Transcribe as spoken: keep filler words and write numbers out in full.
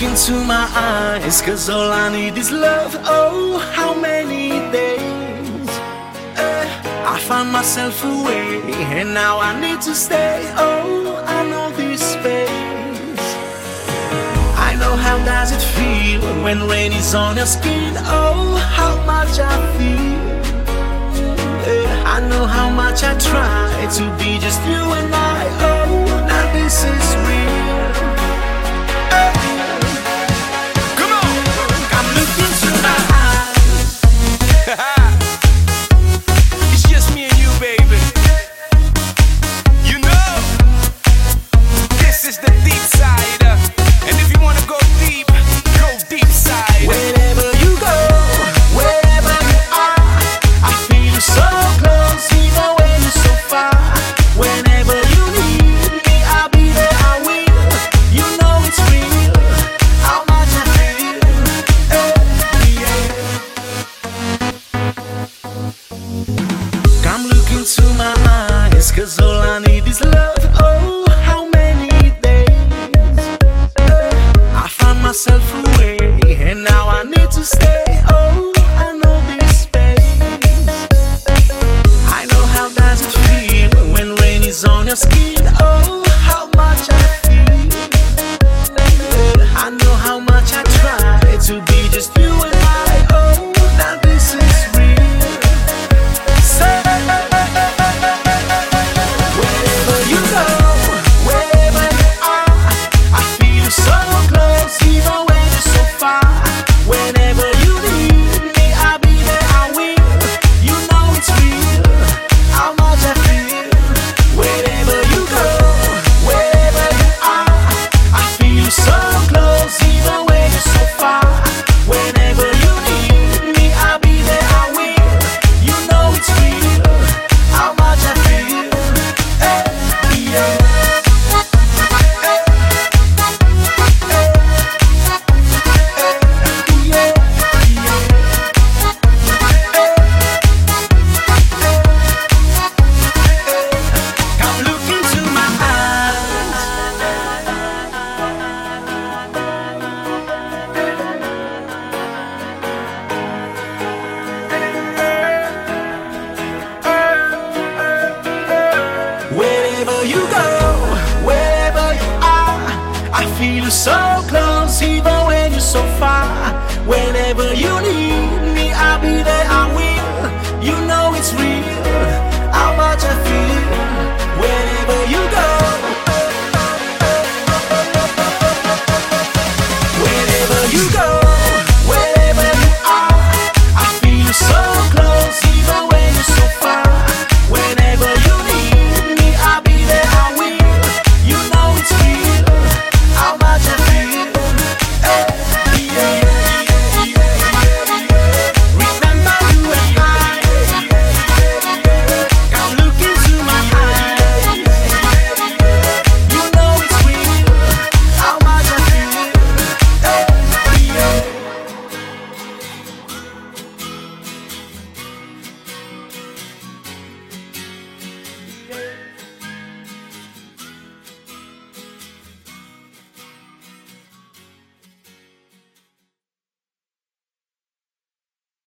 look into my eyes, cause all I need is love. Oh, how many days eh, I found myself away, and now I need to stay. Oh, I know this space. I know how does it feel when rain is on your skin. Oh, how much I feel. I know how much I try to be just you and I. Oh, now this is real. Hey. Come on, I'm looking to my eyes. It's just me and you, baby. You know, this is the deep side, uh, and if you wanna go deep, go deep side. Wherever you go, wherever you are, I feel so close, even when you're so far. Whenever you need me, I'll be there, I will. You know it's real, how much I feel. Hey, yeah. Come look into my eyes, cause all I need is love. Oh, how many days eh, I found myself away, and now I need to stay. Oh, I know this space. I know how does it feel when rain is on your skin. Oh, how much I feel. I know how much I try to be just you and I. Oh, now this is real. Say, wherever you go, wherever you are, I feel so close, even when you're so far. Whenever you need me, I'll be there, I will. You know it's real, how much I feel. Wherever you go, wherever you are, I feel so close, even when you're so far. Whenever you need me, I'll be there, I will. You know it's real, how much I feel. Hey, yeah. Hey, hey, yeah, yeah. Come look into my eyes. Wherever you go, wherever you are, I feel so close, even when you're so far. Whenever you need